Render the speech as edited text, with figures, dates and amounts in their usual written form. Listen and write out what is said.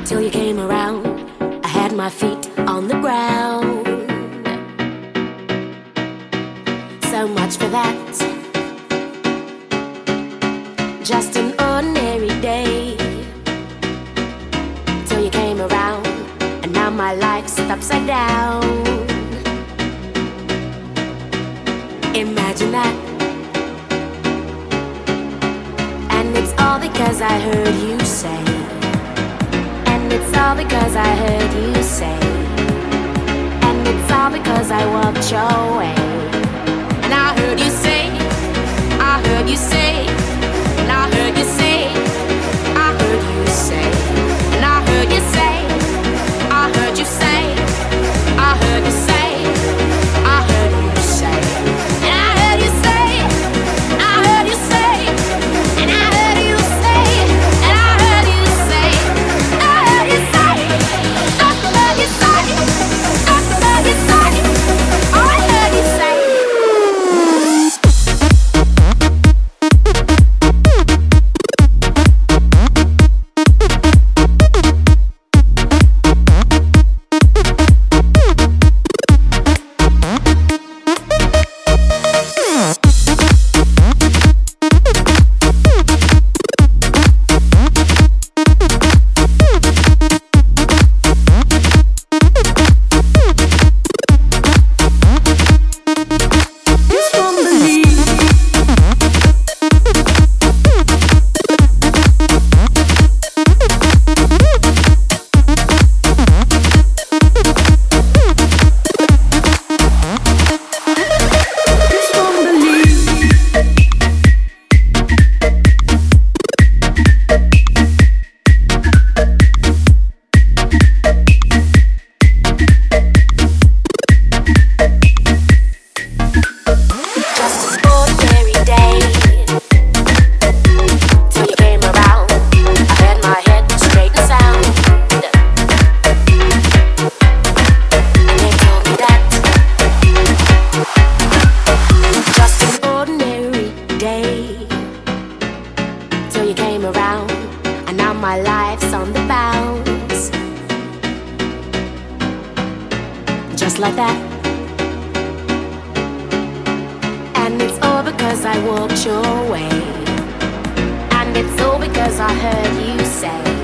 till you came around. I had my feet on the ground. So much for that. Just an ordinary day till you came around, and now my life's upside down. Imagine that. And it's all because I heard you say. And it's all because I heard you say. And it's all because I walked your way. And I heard you say, I heard you say, and I heard you say, I heard you say, and I heard you say, I heard you say, I heard you say, I heard you say, and I heard you say, I heard you say, and I heard you say, and I heard you say, I heard you say, I heard you say, I heard you say, I heard you say. Just like that. And it's all because I walked your way. And it's all because I heard you say.